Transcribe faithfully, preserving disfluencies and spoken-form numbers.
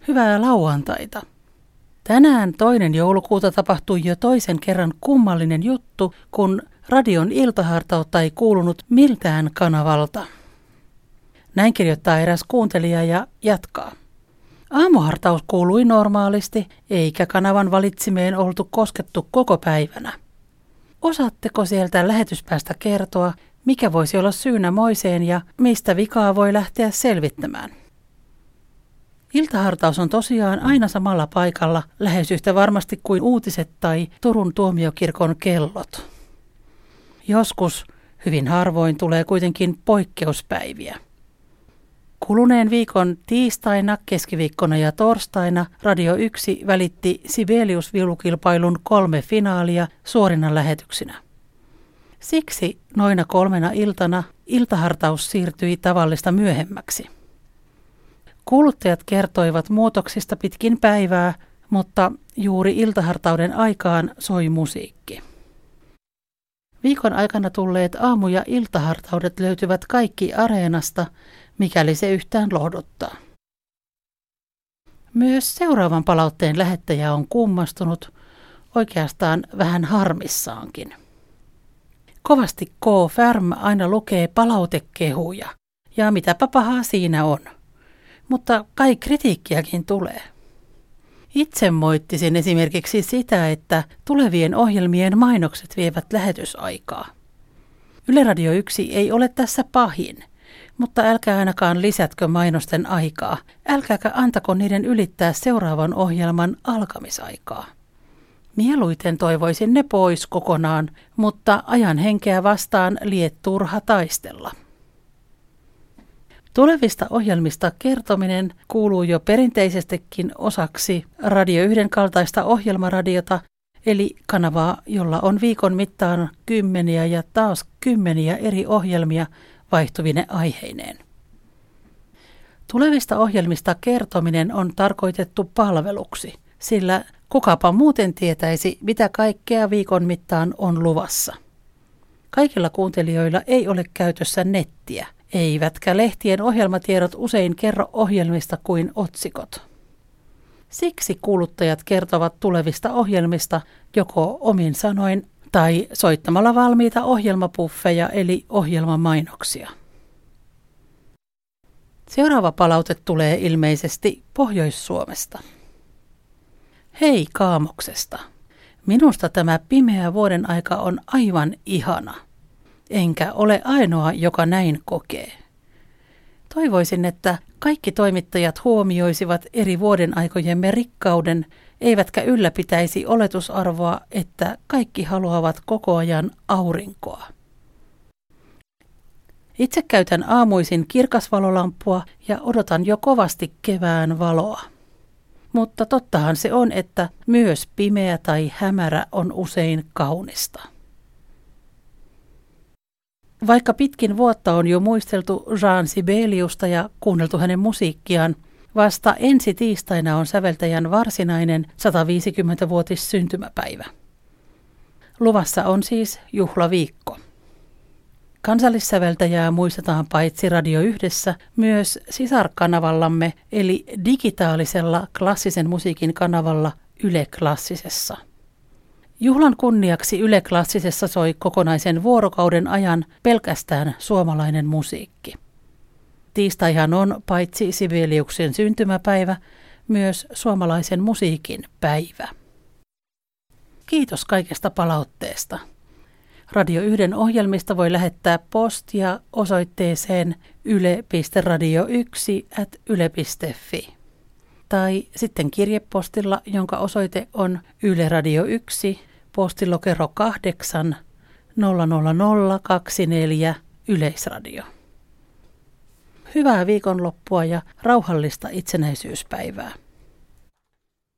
Hyvää lauantaita. Tänään toinen joulukuuta tapahtui jo toisen kerran kummallinen juttu, kun radion iltahartautta ei kuulunut miltään kanavalta. Näin kirjoittaa eräs kuuntelija ja jatkaa. Aamuhartaus kuului normaalisti, eikä kanavan valitsimeen oltu koskettu koko päivänä. Osaatteko sieltä lähetyspäästä kertoa, mikä voisi olla syynä moiseen ja mistä vikaa voi lähteä selvittämään? Iltahartaus on tosiaan aina samalla paikalla, lähes yhtä varmasti kuin uutiset tai Turun tuomiokirkon kellot. Joskus, hyvin harvoin, tulee kuitenkin poikkeuspäiviä. Kuluneen viikon tiistaina, keskiviikkona ja torstaina Radio yksi välitti Sibelius-viulukilpailun kolme finaalia suorina lähetyksinä. Siksi noina kolmena iltana iltahartaus siirtyi tavallista myöhemmäksi. Kuuluttajat kertoivat muutoksista pitkin päivää, mutta juuri iltahartauden aikaan soi musiikki. Viikon aikana tulleet aamu- ja iltahartaudet löytyvät kaikki Areenasta, mikäli se yhtään lohduttaa. Myös seuraavan palautteen lähettäjä on kummastunut, oikeastaan vähän harmissaankin. Kovasti K. Färm aina lukee palautekehuja, ja mitäpä pahaa siinä on. Mutta kai kritiikkiäkin tulee. Itse moittisin esimerkiksi sitä, että tulevien ohjelmien mainokset vievät lähetysaikaa. Yle Radio yksi ei ole tässä pahin, mutta älkää ainakaan lisätkö mainosten aikaa. Älkääkä antako niiden ylittää seuraavan ohjelman alkamisaikaa. Mieluiten toivoisin ne pois kokonaan, mutta ajan henkeä vastaan liet turha taistella. Tulevista ohjelmista kertominen kuuluu jo perinteisestikin osaksi Radio yhden kaltaista ohjelmaradiota, eli kanavaa, jolla on viikon mittaan kymmeniä ja taas kymmeniä eri ohjelmia vaihtuvine aiheineen. Tulevista ohjelmista kertominen on tarkoitettu palveluksi, sillä kukapa muuten tietäisi, mitä kaikkea viikon mittaan on luvassa. Kaikilla kuuntelijoilla ei ole käytössä nettiä. Eivätkä lehtien ohjelmatiedot usein kerro ohjelmista kuin otsikot. Siksi kuuluttajat kertovat tulevista ohjelmista joko omin sanoin tai soittamalla valmiita ohjelmapuffeja eli ohjelmamainoksia. Seuraava palaute tulee ilmeisesti Pohjois-Suomesta. Hei Kaamoksesta. Minusta tämä pimeä vuoden aika on aivan ihana. Enkä ole ainoa, joka näin kokee. Toivoisin, että kaikki toimittajat huomioisivat eri vuodenaikojemme rikkauden, eivätkä ylläpitäisi oletusarvoa, että kaikki haluavat koko ajan aurinkoa. Itse käytän aamuisin kirkasvalolampua ja odotan jo kovasti kevään valoa. Mutta tottahan se on, että myös pimeä tai hämärä on usein kaunista. Vaikka pitkin vuotta on jo muisteltu Jean Sibeliusta ja kuunneltu hänen musiikkiaan, vasta ensi tiistaina on säveltäjän varsinainen sataviisikymmenvuotis syntymäpäivä. Luvassa on siis juhlaviikko. Kansallissäveltäjää muistetaan paitsi Radio Yhdessä myös sisarkanavallamme eli digitaalisella klassisen musiikin kanavalla Yle Klassisessa. Juhlan kunniaksi Yle Klassisessa soi kokonaisen vuorokauden ajan pelkästään suomalainen musiikki. Tiistaihan on paitsi Sibeliuksen syntymäpäivä, myös suomalaisen musiikin päivä. Kiitos kaikesta palautteesta. Radio yhden ohjelmista voi lähettää postia osoitteeseen yle piste radio yksi ät yle piste fi tai sitten kirjepostilla, jonka osoite on Yle Radio yksi, postilokero kahdeksan nolla nolla nolla kaksikymmentäneljä Yleisradio. Hyvää viikonloppua ja rauhallista itsenäisyyspäivää.